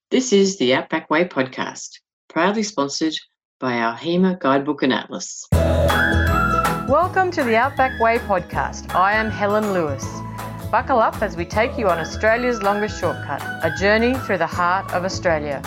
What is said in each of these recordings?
This is the Outback Way podcast, proudly sponsored by our HEMA Guidebook and Atlas. Welcome to the Outback Way podcast. I am Helen Lewis. Buckle up as we take you on Australia's longest shortcut, a journey through the heart of Australia.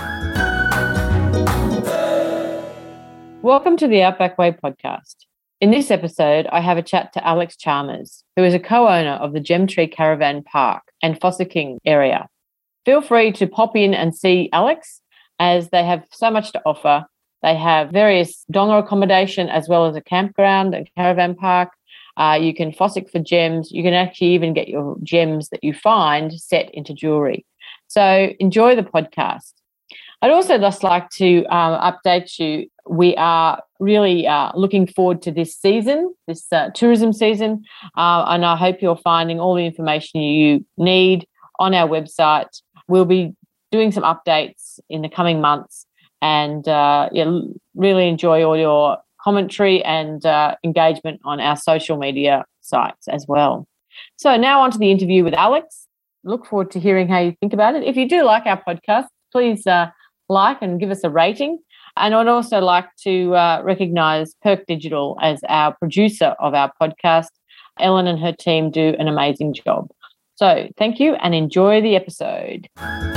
Welcome to the Outback Way podcast. In this episode, I have a chat to Alex Chalmers, who is a co-owner of the Gemtree Caravan Park and Fossicking area. Feel free to pop in and see Alex, as they have so much to offer. They have various donga accommodation as well as a campground and caravan park. You can fossick for gems. You can actually even get your gems that you find set into jewellery. So enjoy the podcast. I'd also just like to update you. We are really looking forward to this season, this tourism season, and I hope you're finding all the information you need on our website. We'll be doing some updates in the coming months, and really enjoy all your commentary and engagement on our social media sites as well. So now on to the interview with Alex. Look forward to hearing how you think about it. If you do like our podcast, please like and give us a rating. And I'd also like to recognise Perk Digital as our producer of our podcast. Ellen and her team do an amazing job. So thank you and enjoy the episode.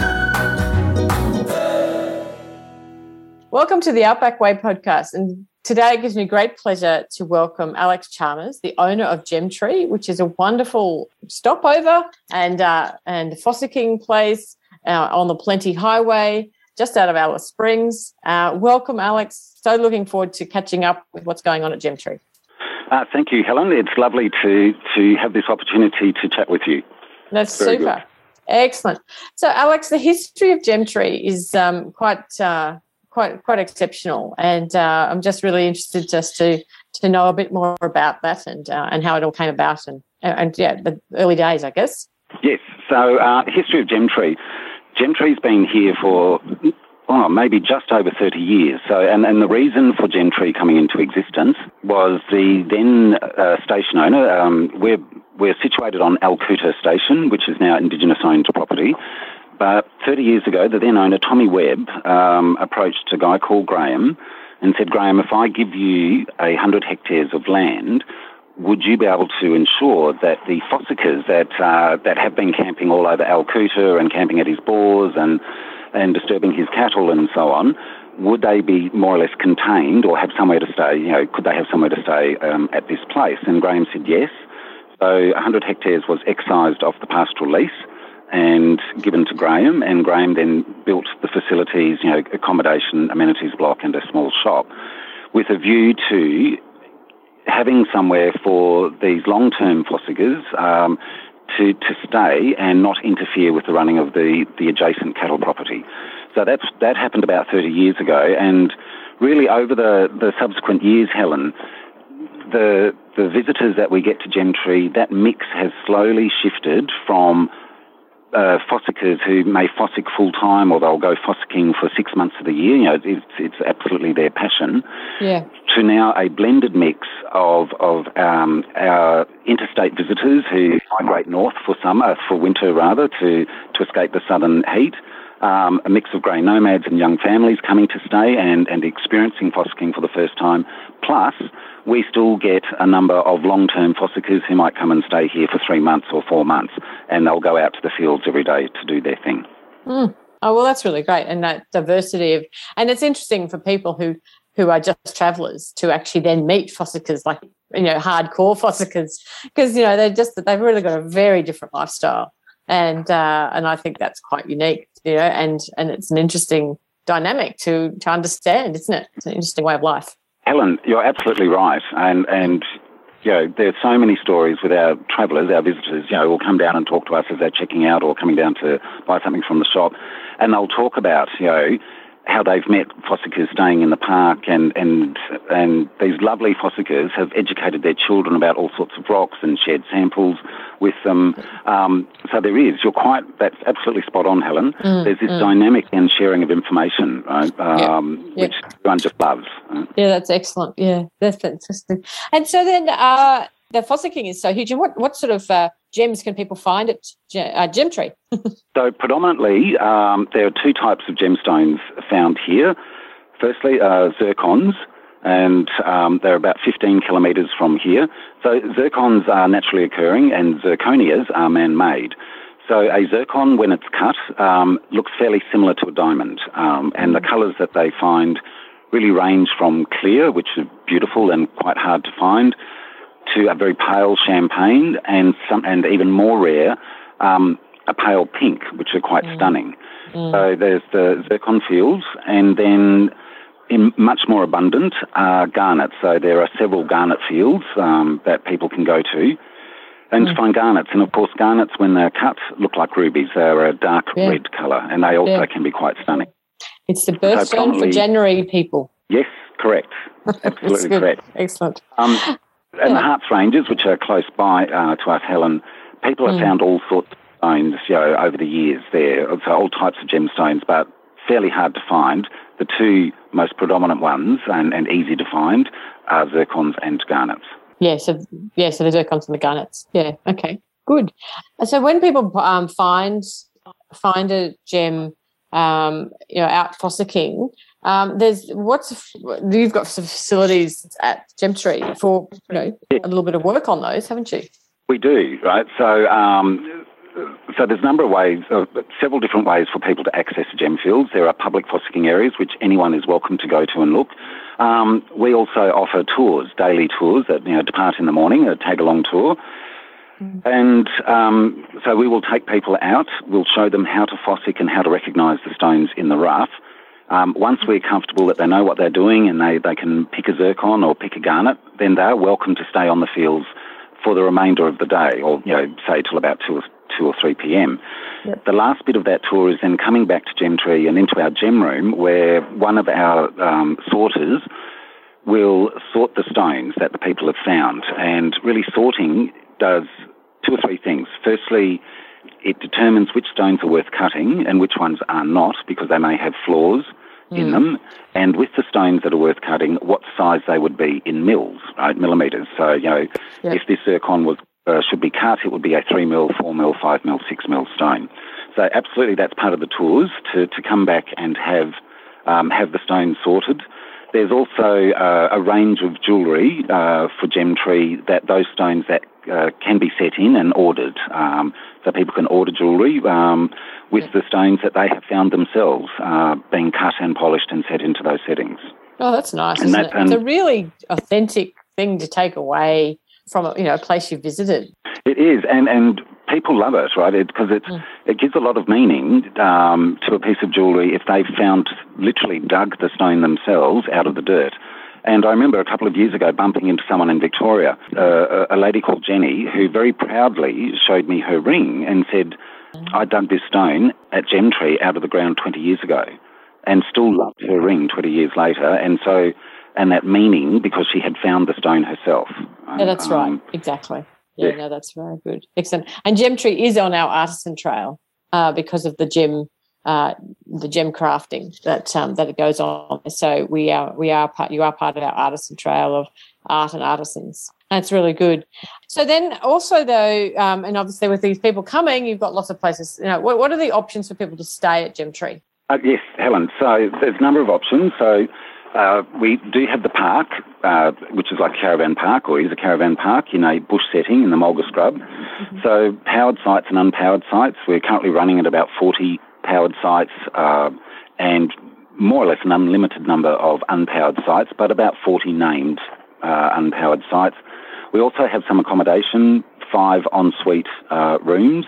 Welcome to the Outback Way podcast. And today it gives me great pleasure to welcome Alex Chalmers, the owner of Gemtree, which is a wonderful stopover and fossicking place on the Plenty Highway, just out of Alice Springs. Welcome, Alex. So looking forward to catching up with what's going on at Gemtree. Thank you, Helen. It's lovely to have this opportunity to chat with you. That's Very super. Good. Excellent. So, Alex, the history of Gemtree is quite exceptional, and I'm just really interested just to know a bit more about that and how it all came about and the early days, I guess. Yes. So, history of Gemtree. Gemtree's been here for maybe just over 30 years. So, and the reason for Gemtree coming into existence was the then station owner. We're situated on Alcoota Station, which is now Indigenous-owned property. But 30 years ago, the then owner, Tommy Webb, approached a guy called Graham and said, Graham, if I give you 100 hectares of land, would you be able to ensure that the fossickers that have been camping all over Alcoota and camping at his bores and disturbing his cattle and so on, would they be more or less contained or have somewhere to stay? Could they have somewhere to stay at this place? And Graham said yes. So 100 hectares was excised off the pastoral lease and given to Graham, and Graham then built the facilities, accommodation, amenities block and a small shop, with a view to having somewhere for these long-term fossickers to stay and not interfere with the running of the adjacent cattle property. So that happened about 30 years ago, and really over the subsequent years, Helen, the visitors that we get to Gemtree, that mix has slowly shifted from fossickers who may fossick full-time or they'll go fossicking for 6 months of the year, it's absolutely their passion, to now a blended mix of our interstate visitors who migrate north for summer, for winter rather, to escape the southern heat, a mix of grey nomads and young families coming to stay and experiencing fossicking for the first time, plus we still get a number of long-term fossickers who might come and stay here for 3 months or 4 months, and they'll go out to the fields every day to do their thing. Oh, well, that's really great. And that diversity and it's interesting for people who are just travellers to actually then meet fossickers, like, hardcore fossickers, because, they've really got a very different lifestyle. And I think that's quite unique, and it's an interesting dynamic to understand, isn't it? It's an interesting way of life. Helen, you're absolutely right. And there's so many stories with our travellers, our visitors, will come down and talk to us as they're checking out or coming down to buy something from the shop. And they'll talk about, how they've met fossickers staying in the park, and these lovely fossickers have educated their children about all sorts of rocks and shared samples with them. So that's absolutely spot on, Helen. There's this dynamic and sharing of information, right? Which everyone just loves. Yeah, that's excellent. Yeah, that's fantastic. And so then the Fossicking is so huge. And what sort of gems can people find at Gemtree? So predominantly, there are two types of gemstones found here. Firstly, zircons, and they're about 15 kilometres from here. So zircons are naturally occurring and zirconias are man-made. So a zircon, when it's cut, looks fairly similar to a diamond, and the colours that they find really range from clear, which is beautiful and quite hard to find, to a very pale champagne, and even more rare, a pale pink, which are quite stunning. So there's the zircon fields, and then much more abundant are garnets. So there are several garnet fields that people can go to and to find garnets. And of course, garnets, when they're cut, look like rubies. They're a dark red colour, and they also can be quite stunning. It's the birthstone for January people. Yes, correct. Absolutely correct. Excellent. And the Harts Ranges, which are close by to us, Helen, people have found all sorts of stones, over the years there. So all types of gemstones, but fairly hard to find. The two most predominant ones and easy to find are zircons and garnets. So the zircons and the garnets. Yeah, okay, good. So when people find a gem, out Fossicking, you've got some facilities at Gemtree for a little bit of work on those, haven't you? We do, right? So there's a number of ways, several different ways for people to access gem fields. There are public Fossicking areas which anyone is welcome to go to and look. We also offer tours, daily tours that depart in the morning, a tag-along tour. And so we will take people out. We'll show them how to fossick and how to recognise the stones in the rough. Once we're comfortable that they know what they're doing and they can pick a zircon or pick a garnet, then they're welcome to stay on the fields for the remainder of the day, or say till about 2 or 3 p.m. Yep. The last bit of that tour is then coming back to Gemtree and into our gem room, where one of our sorters will sort the stones that the people have found. And really, sorting does 2 or 3 things. Firstly, it determines which stones are worth cutting and which ones are not, because they may have flaws in them. And with the stones that are worth cutting, what size they would be in mils, right, millimetres. So, if this zircon should be cut, it would be a 3 mil, 4 mil, 5 mil, 6 mil stone. So absolutely, that's part of the tours, to come back and have the stones sorted. There's also a range of jewellery for Gemtree, that those stones that can be set in and ordered. So people can order jewellery with the stones that they have found themselves being cut and polished and set into those settings. Oh, that's nice, isn't it? It's a really authentic thing to take away from a place you visited. It is, and people love it, right? Because it gives a lot of meaning to a piece of jewellery if they've literally dug the stone themselves out of the dirt. And I remember a couple of years ago bumping into someone in Victoria, a lady called Jenny, who very proudly showed me her ring and said, I dug this stone at Gemtree out of the ground 20 years ago, and still loved her ring 20 years later. And that meaning, because she had found the stone herself. Yeah, that's right. Exactly. Yeah, no, that's very good. Excellent. And Gemtree is on our artisan trail because of the gem crafting that it goes on. So you are part of our artisan trail of art and artisans. That's really good. So then also though, and obviously with these people coming, you've got lots of places. What are the options for people to stay at Gemtree? Yes, Helen. So there's a number of options. So we do have the park, which is like a caravan park, or is a caravan park in a bush setting in the Mulga Scrub. So powered sites and unpowered sites. We're currently running at about 40 powered sites and more or less an unlimited number of unpowered sites, but about 40 named unpowered sites. We also have some accommodation, 5 ensuite rooms,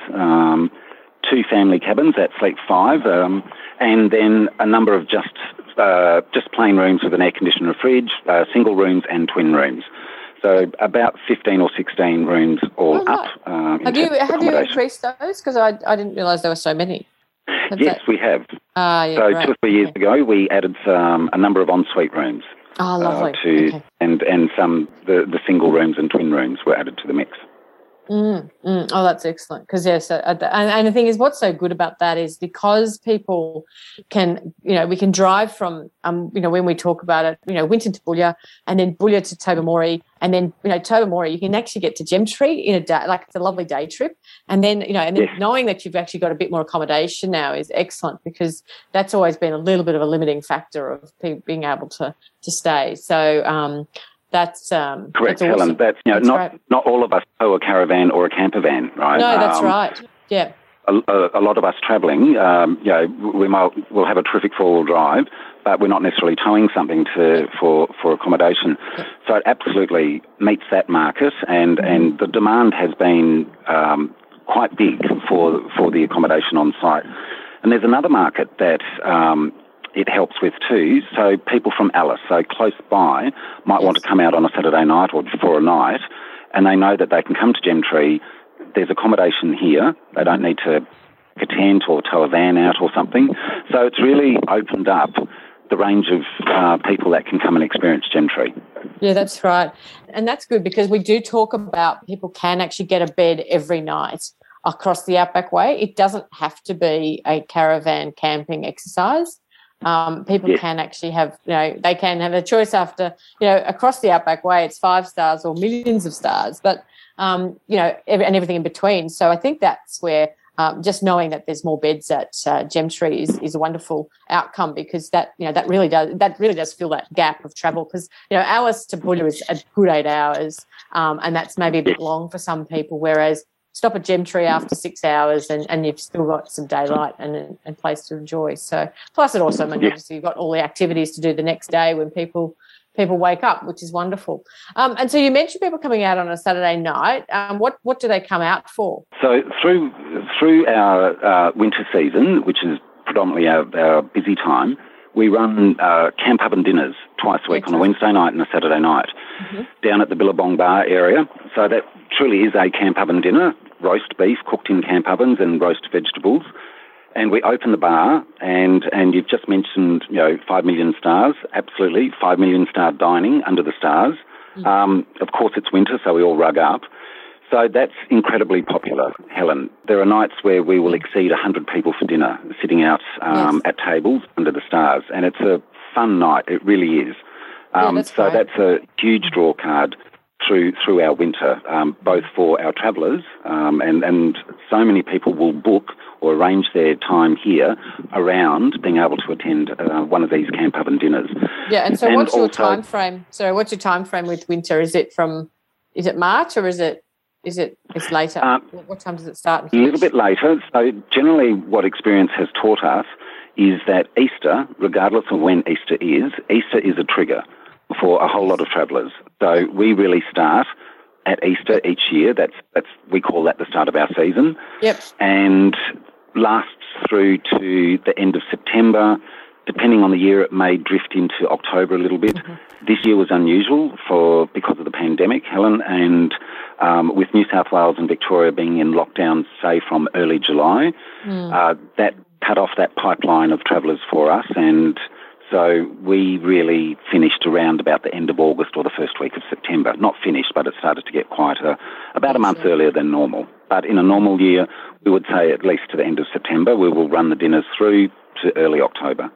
2 family cabins at Sleep 5, and then a number of just plain rooms with an air conditioner, fridge, single rooms and twin rooms. So about 15 or 16 rooms all up. Have you increased those? Because I didn't realise there were so many. Yes, we have. Yeah, so right. 2 or 3 years ago, we added a number of ensuite rooms. Oh, lovely. And some the single rooms and twin rooms were added to the mix. Oh, that's excellent. Because yes, and the thing is, what's so good about that is because people can, we can drive from, when we talk about it, Winton to Boulia, and then Boulia to Tobermory, and then Tobermory, you can actually get to Gemtree in a day, like it's a lovely day trip, and then knowing that you've actually got a bit more accommodation now is excellent, because that's always been a little bit of a limiting factor of being able to stay. So. That's correct, that's awesome. Helen. That's not all of us tow a caravan or a camper van, right? No, that's right. Yeah. A lot of us travelling, we'll have a terrific four-wheel drive, but we're not necessarily towing something for accommodation. Yeah. So it absolutely meets that market, and the demand has been quite big for the accommodation on site. And there's another market that it helps with too. So people from Alice, so close by, might want to come out on a Saturday night or for a night, and they know that they can come to Gemtree. There's accommodation here. They don't need to get a tent or tow a van out or something. So it's really opened up the range of people that can come and experience Gemtree. Yeah, that's right. And that's good, because we do talk about people can actually get a bed every night across the Outback Way. It doesn't have to be a caravan camping exercise. People can actually have, they can have a choice after, across the Outback Way, it's 5 stars or millions of stars, but, and everything in between. So I think that's where just knowing that there's more beds at Gemtree is a wonderful outcome, because that really does fill that gap of travel, because, Alice to Boulia is a good 8 hours, and that's maybe a bit long for some people, whereas stop at Gemtree after 6 hours and you've still got some daylight and place to enjoy. So plus it also means obviously you've got all the activities to do the next day when people wake up, which is wonderful. And so you mentioned people coming out on a Saturday night. What do they come out for? So through our winter season, which is predominantly our busy time, we run camp oven dinners twice a week, on a Wednesday night and a Saturday night, down at the Billabong Bar area. So that truly is a camp oven dinner, roast beef cooked in camp ovens and roast vegetables. And we open the bar, and you've just mentioned, 5 million stars. Absolutely, 5 million star dining under the stars. Of course, it's winter, so we all rug up. So that's incredibly popular, Helen. There are nights where we will exceed 100 people for dinner, sitting out at tables under the stars, and it's a fun night. It really is. So that's a huge draw card through our winter, both for our travellers, and so many people will book or arrange their time here around being able to attend one of these camp oven dinners. Yeah, and so what's your time frame? So what's your time frame with winter? Is it March, or is it later? What time does it start? A little bit later. So generally what experience has taught us is that Easter, regardless of when Easter is a trigger for a whole lot of travellers. So we really start at Easter each year. That's we call that the start of our season. Yep. And lasts through to the end of September. Depending on the year, it may drift into October a little bit. This year was unusual because of the pandemic, Helen, and with New South Wales and Victoria being in lockdown, say, from early July, that cut off that pipeline of travellers for us, and so we really finished around about the end of August or the first week of September. Not finished, but it started to get quieter about a month earlier than normal. But in a normal year, we would say at least to the end of September, we will run the dinners through to early October.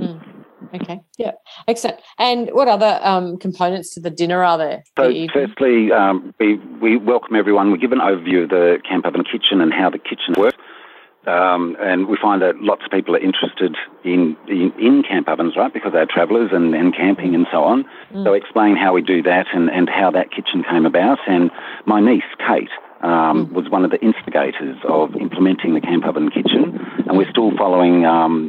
Okay, yeah, excellent. And what other components to the dinner are there? So firstly, we welcome everyone. We give an overview of the camp oven kitchen and how the kitchen works. And we find that lots of people are interested in camp ovens, right, because they're travellers and camping and so on. So explain how we do that and how that kitchen came about. And my niece, Kate, was one of the instigators of implementing the camp oven kitchen, and we're still following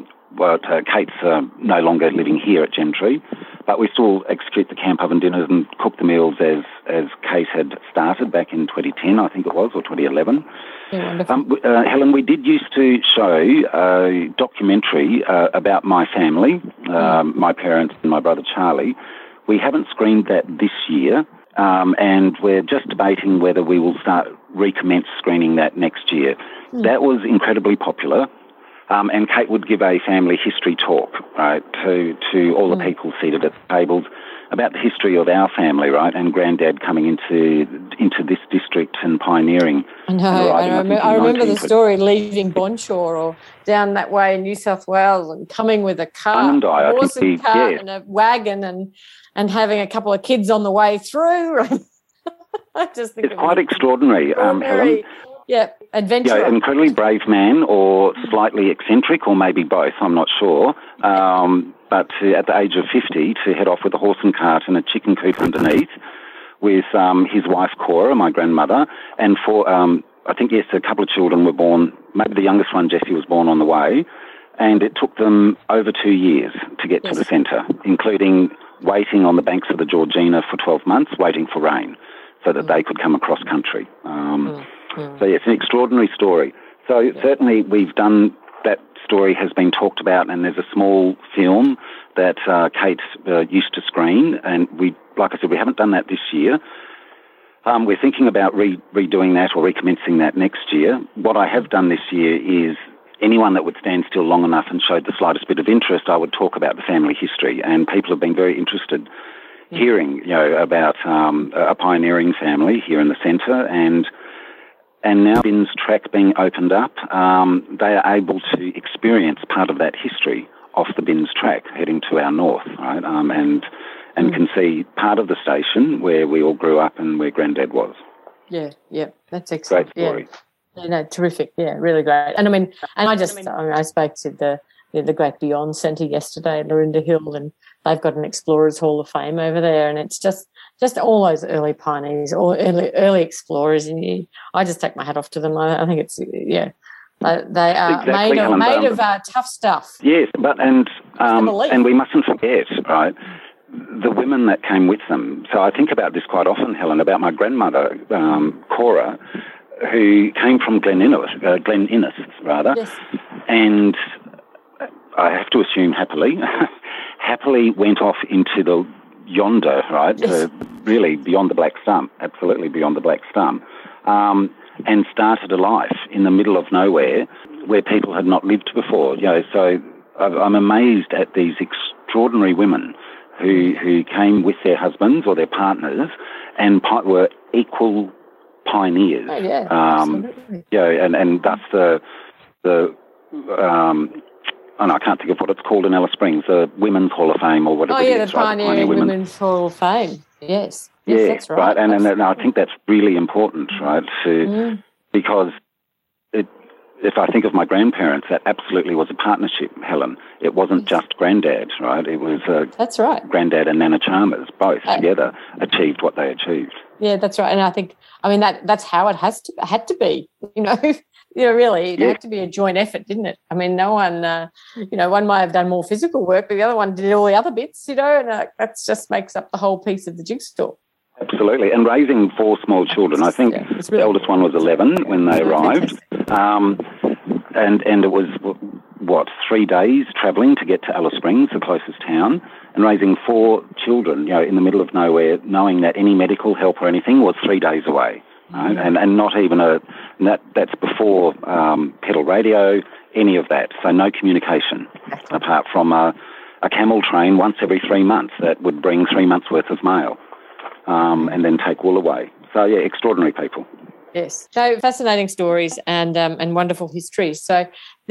Kate's no longer living here at Gemtree, but we still execute the camp oven dinners and cook the meals as Kate had started back in 2010, I think it was, or 2011. Yeah, Helen, we did used to show a documentary about my family, my parents and my brother Charlie. We haven't screened that this year, and we're just debating whether we will recommence screening that next year. That was incredibly popular. And Kate would give a family history talk, right, to all the people seated at the tables, about the history of our family, right, and Granddad coming into this district and pioneering. I know. I remember the story, leaving Bonshaw or down that way in New South Wales and coming with a car, a horse and cart and a wagon and having a couple of kids on the way through. I just think it's quite extraordinary, Helen. Yeah, adventure. Incredibly brave man, or slightly eccentric, or maybe both, I'm not sure. But at the age of 50, to head off with a horse and cart and a chicken coop underneath with his wife, Cora, my grandmother, and I think, yes, a couple of children were born. Maybe the youngest one, Jessie, was born on the way. And it took them over 2 years to get to the centre, including waiting on the banks of the Georgina for 12 months, waiting for rain so that they could come across country. So, it's an extraordinary story. So, certainly we've done, that story has been talked about, and there's a small film that Kate used to screen, and like I said, we haven't done that this year. We're thinking about redoing that or recommencing that next year. What I have done this year is anyone that would stand still long enough and showed the slightest bit of interest, I would talk about the family history, and people have been very interested hearing, about a pioneering family here in the centre, and now Binns Track being opened up, they are able to experience part of that history off the Binns Track heading to our north, right? And can see part of the station where we all grew up and where Granddad was. Yeah, that's excellent. Great story. Yeah, terrific. Yeah, really great. And I spoke to the Great Beyond Centre yesterday, Lorinda Hill, and they've got an Explorers Hall of Fame over there, and it's just all those early pioneers, all early explorers, and I just take my hat off to them. I think it's they are made of tough stuff. Yes, and we mustn't forget, right, the women that came with them. So I think about this quite often, Helen, about my grandmother, Cora, who came from Glen Innes, yes. And I have to assume happily went off into the yonder, right, yes. Really beyond the Black Stump, absolutely beyond the Black Stump, and started a life in the middle of nowhere where people had not lived before. So I'm amazed at these extraordinary women who came with their husbands or their partners and were equal pioneers. Oh, yeah, absolutely. And that's and I can't think of what it's called in Alice Springs, the Women's Hall of Fame or whatever. Oh, yeah, the Pioneering Women's Hall of Fame. Yes, that's right. And I think that's really important, right? Because if I think of my grandparents, that absolutely was a partnership, Helen. It wasn't just Granddad, right? It was that's right. Granddad and Nana Chalmers both together achieved what they achieved. Yeah, that's right. And I think, that's how it had to be, really. It had to be a joint effort, didn't it? I mean, no one, one might have done more physical work, but the other one did all the other bits, and that just makes up the whole piece of the jigsaw. Absolutely. And raising 4 small children. I think the eldest one was 11 when they arrived. And it was, 3 days travelling to get to Alice Springs, the closest town, and raising 4 children, in the middle of nowhere, knowing that any medical help or anything was 3 days away. Right? And not even that's before pedal radio, any of that. So no communication apart from a camel train once every 3 months that would bring 3 months' worth of mail and then take wool away. So, extraordinary people. Yes, so fascinating stories and wonderful histories. So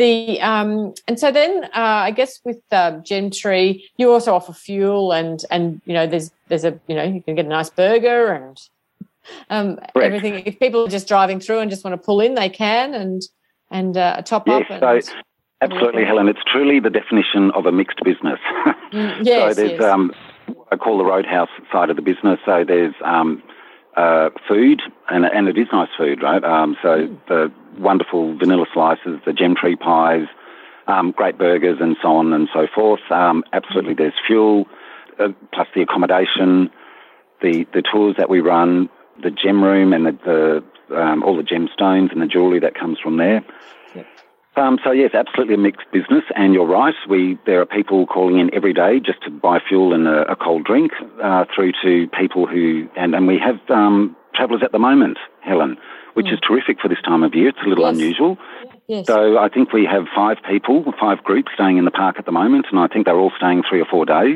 I guess with Gemtree, you also offer fuel and there's a you can get a nice burger and everything. If people are just driving through and just want to pull in, they can and top up. So absolutely, Helen. It's truly the definition of a mixed business. Yes, so there's I call the Roadhouse side of the business. So there's food, and it is nice food, right? So the wonderful vanilla slices, the Gemtree pies, great burgers, and so on and so forth. Absolutely, there's fuel, plus the accommodation, the tours that we run, the gem room, and all the gemstones and the jewellery that comes from there. So, yes, absolutely a mixed business, and you're right. There are people calling in every day just to buy fuel and a cold drink, through to people and we have travellers at the moment, Helen, which is terrific for this time of year. It's a little unusual. Yes. So I think we have 5 groups staying in the park at the moment, and I think they're all staying 3 or 4 days.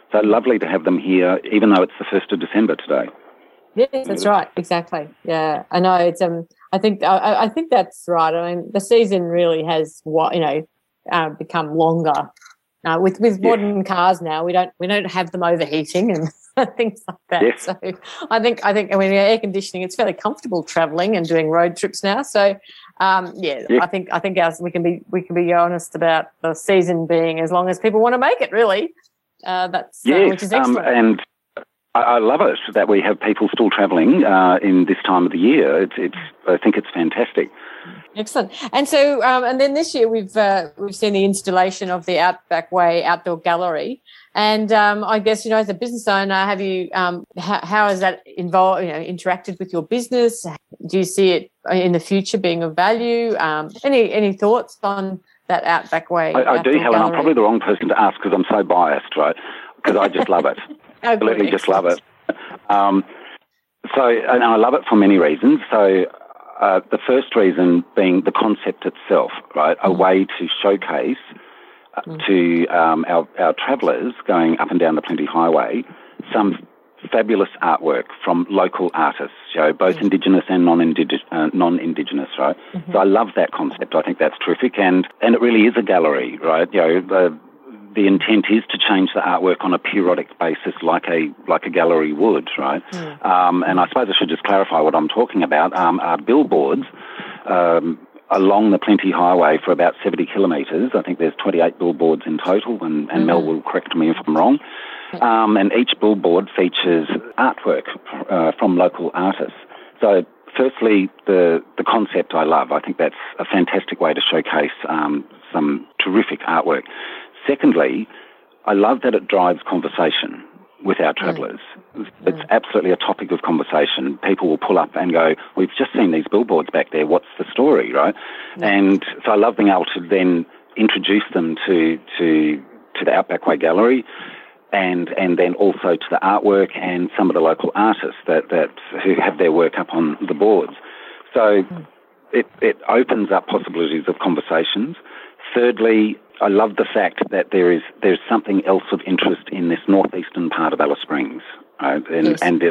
So lovely to have them here, even though it's the 1st of December today. Yes, that's right. Exactly. Yeah, I know. It's I think that's right. I mean, the season really has become longer. With modern cars now, we don't have them overheating and things like that. Yes. So I think air conditioning, it's fairly comfortable travelling and doing road trips now. So I think we can be honest about the season being as long as people want to make it. Really, which is excellent. And I love it that we have people still travelling in this time of the year. I think it's fantastic. Excellent. And so, and then this year we've seen the installation of the Outback Way Outdoor Gallery. And I guess, as a business owner, have you how has that interacted with your business? Do you see it in the future being of value? Any thoughts on that Outback Way? I do, Helen. I'm probably the wrong person to ask because I'm so biased, right? Because I just love it. Absolutely, just love it. And I love it for many reasons. So the first reason being the concept itself, right? A way to showcase to our travellers going up and down the Plenty Highway some fabulous artwork from local artists, both Indigenous and non-Indigenous, right? So I love that concept. I think that's terrific, and it really is a gallery, right? The intent is to change the artwork on a periodic basis, like a gallery would, right? And I suppose I should just clarify what I'm talking about. Are billboards along the Plenty Highway for about 70 kilometres. I think there's 28 billboards in total, and Mel will correct me if I'm wrong. And each billboard features artwork from local artists. So firstly, the concept I love. I think that's a fantastic way to showcase some terrific artwork. Secondly, I love that it drives conversation with our travellers. It's absolutely a topic of conversation. People will pull up and go, we've just seen these billboards back there, what's the story, right? And so I love being able to then introduce them to the Outback Way Gallery and then also to the artwork and some of the local artists that who have their work up on the boards. So it opens up possibilities of conversations. Thirdly, I love the fact that there's something else of interest in this northeastern part of Alice Springs, right? And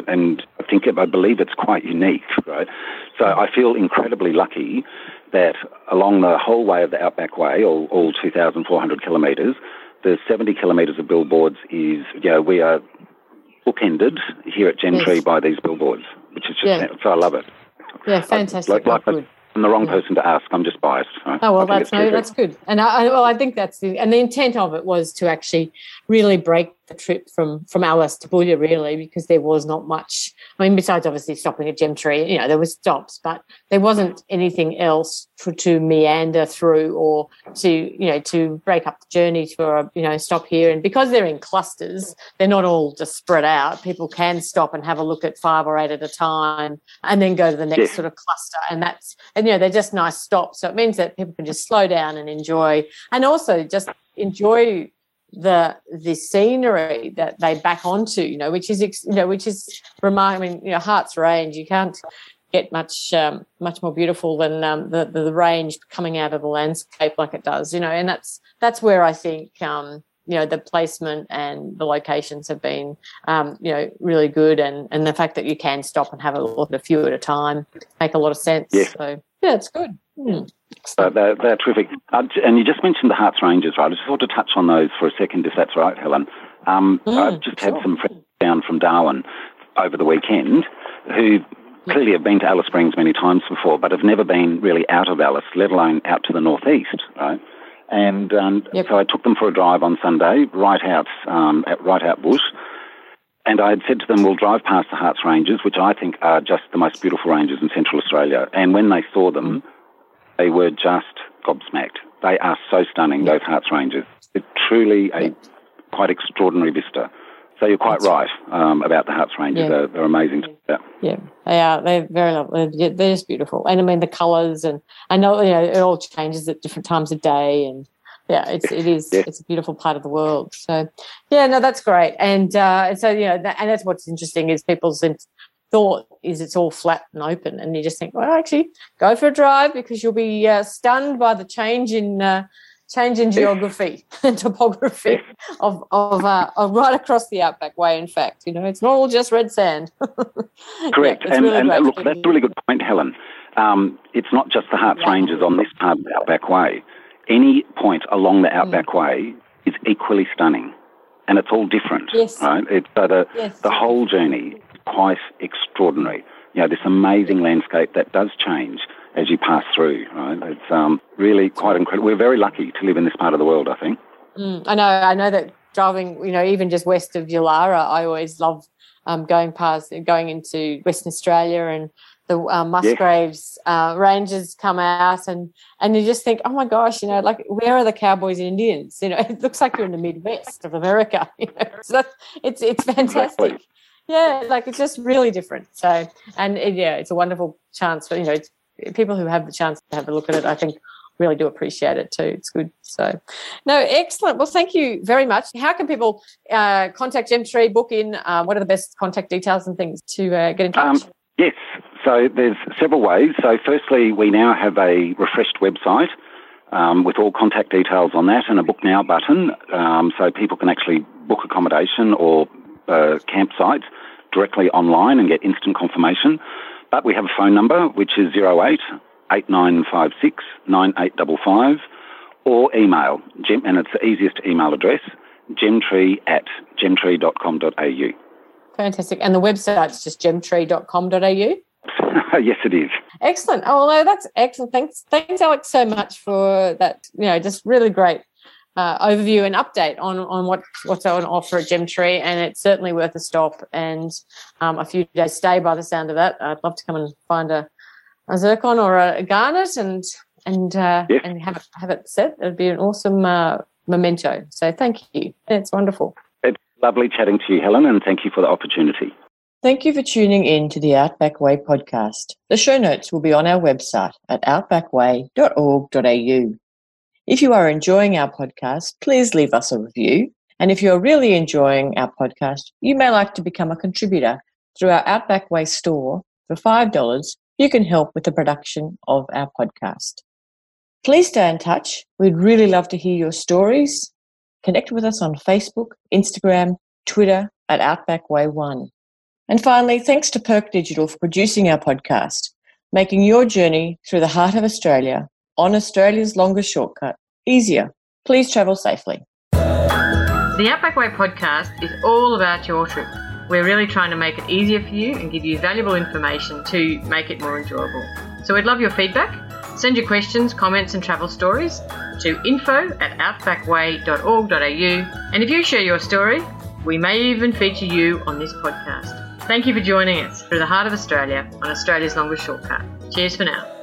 I believe it's quite unique, right? So I feel incredibly lucky that along the whole way of the Outback Way, all 2,400 kilometres, the 70 kilometres of billboards is, we are bookended here at Gemtree by these billboards, which is just so I love it. Yeah, fantastic. I'm the wrong person to ask. I'm just biased. Right? Oh, well, that's good. And I think that's the intent of it was to actually really break the trip from Alice to Boulia, really, because there was not much. I mean, besides obviously stopping at Gemtree, there was stops, but there wasn't anything else to meander through or to break up the journey for a stop here. And because they're in clusters, they're not all just spread out. People can stop and have a look at 5 or 8 at a time, and then go to the next sort of cluster. And they're just nice stops. So it means that people can just slow down and enjoy, and also just enjoy the scenery that they back onto, which is remarkable. I mean, Harts Range, you can't get much more beautiful than the range coming out of the landscape like it does, and that's where I think the placement and the locations have been really good, and the fact that you can stop and have a look at a few at a time make a lot of sense. So it's good. So they're terrific. And you just mentioned the Harts Ranges, right? I just want to touch on those for a second, if that's right, Helen. I've just had some friends down from Darwin over the weekend who clearly have been to Alice Springs many times before, but have never been really out of Alice, let alone out to the northeast, right? And so I took them for a drive on Sunday, right out bush. And I had said to them, we'll drive past the Harts Ranges, which I think are just the most beautiful ranges in Central Australia. And when they saw them, they were just gobsmacked. They are so stunning, those Harts Ranges. It's truly a quite extraordinary vista. So you're quite right about the Harts Ranges. They're amazing. Yeah, they are. They're very lovely. They're just beautiful. And I mean, the colours, and I know it all changes at different times of day, and it's a beautiful part of the world. So that's great. And and that's what's interesting is people's thought is it's all flat and open, and you just think, well, actually go for a drive because you'll be stunned by the change in change in geography and topography of right across the Outback Way. In fact, it's not all just red sand. Correct. Yeah, and look, that's a really good point, Helen. It's not just the Harts Ranges on this part of the Outback Way. Any point along the Outback Way is equally stunning, and it's all different. Yes. Right? The whole journey is quite extraordinary. This amazing landscape that does change as you pass through. Right? It's really quite incredible. We're very lucky to live in this part of the world, I think. I know that driving, even just west of Yulara, I always love going into Western Australia, and the Musgraves ranges come out, and you just think, oh my gosh, where are the cowboys and Indians? It looks like you're in the Midwest of America. So it's fantastic. Exactly. Yeah, it's just really different. So, and it's a wonderful chance for people who have the chance to have a look at it. I think really do appreciate it too. It's good. So, no, excellent. Well, thank you very much. How can people contact Gemtree, book in? What are the best contact details and things to get in touch? Yes. So there's several ways. So firstly, we now have a refreshed website with all contact details on that and a Book Now button, so people can actually book accommodation or campsites directly online and get instant confirmation. But we have a phone number, which is 08 8956 9855, or email, and it's the easiest email address, gemtree@gemtree.com.au. Fantastic. And the website's just gemtree.com.au? Yes, it is. Excellent. Oh, no, that's excellent. Thanks, Alex, so much for that, just really great overview and update on what's on offer at Gemtree, and it's certainly worth a stop and a few days stay by the sound of that. I'd love to come and find a zircon or a garnet and have it set. It'd be an awesome memento. So thank you. It's wonderful. It's lovely chatting to you, Helen, and thank you for the opportunity. Thank you for tuning in to the Outback Way podcast. The show notes will be on our website at outbackway.org.au. If you are enjoying our podcast, please leave us a review. And if you're really enjoying our podcast, you may like to become a contributor through our Outback Way store. For $5, you can help with the production of our podcast. Please stay in touch. We'd really love to hear your stories. Connect with us on Facebook, Instagram, Twitter at Outback Way 1. And finally, thanks to Perk Digital for producing our podcast, making your journey through the heart of Australia on Australia's longest shortcut easier. Please travel safely. The Outback Way podcast is all about your trip. We're really trying to make it easier for you and give you valuable information to make it more enjoyable. So we'd love your feedback. Send your questions, comments and travel stories to info@outbackway.org.au. And if you share your story, we may even feature you on this podcast. Thank you for joining us through the heart of Australia on Australia's longest shortcut. Cheers for now.